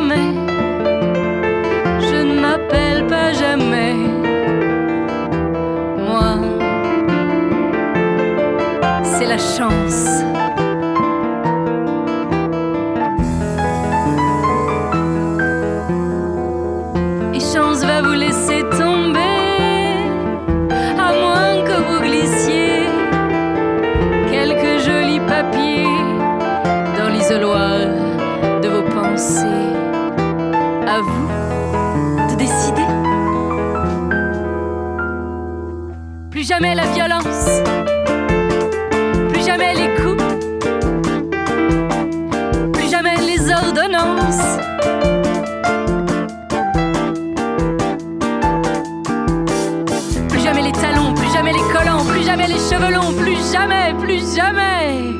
jamais. Je ne m'appelle pas jamais. Moi, c'est la chance. Et chance va vous laisser tomber, à moins que vous glissiez quelques jolis papiers dans l'isoloir de vos pensées. À vous de décider. Plus jamais la violence, plus jamais les coups, plus jamais les ordonnances. Plus jamais les talons, plus jamais les collants, plus jamais les cheveux longs, plus jamais, plus jamais.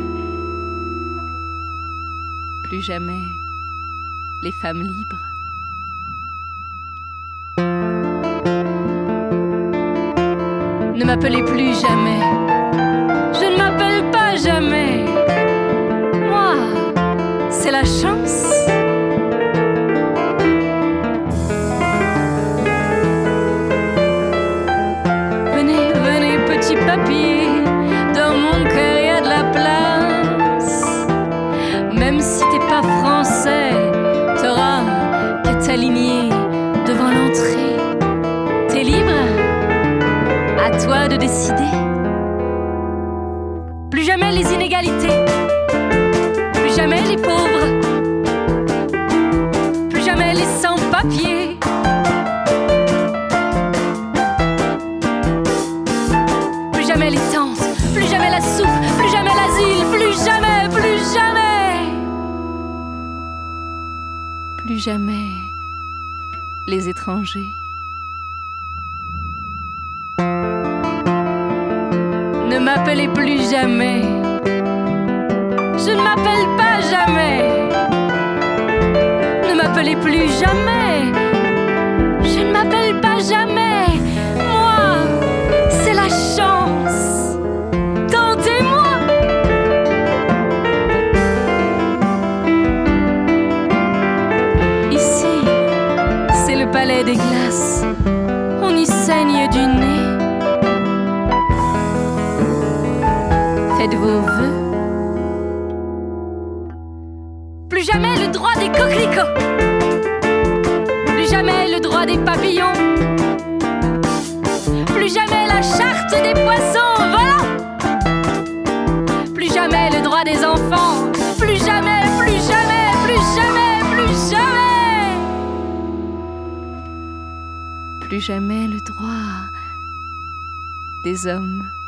Plus jamais les femmes libres. Ne m'appelez plus jamais. Je ne m'appelle pas jamais. Moi, c'est la chance. Venez, venez, petit papier. Dans mon cœur, y a de la place. Même si t'es pas français, t'auras qu'à t'aligner devant l'entrée. T'es libre? À toi de décider. Plus jamais les inégalités, plus jamais les pauvres, plus jamais les sans-papiers. Plus jamais les tentes, plus jamais la soupe, plus jamais l'asile, plus jamais, plus jamais. Plus jamais les étrangers. Ne m'appelez plus jamais. Je ne m'appelle pas jamais. Ne m'appelez plus jamais. Je ne m'appelle pas jamais. Moi, c'est la chance. Tentez-moi. Ici, c'est le palais des glaces. On y saigne du nez. Faites vos vœux. Plus jamais le droit des coquelicots. Plus jamais le droit des papillons. Plus jamais la charte des poissons. Voilà. Plus jamais le droit des enfants. Plus jamais, plus jamais, plus jamais, plus jamais. Plus jamais le droit des hommes.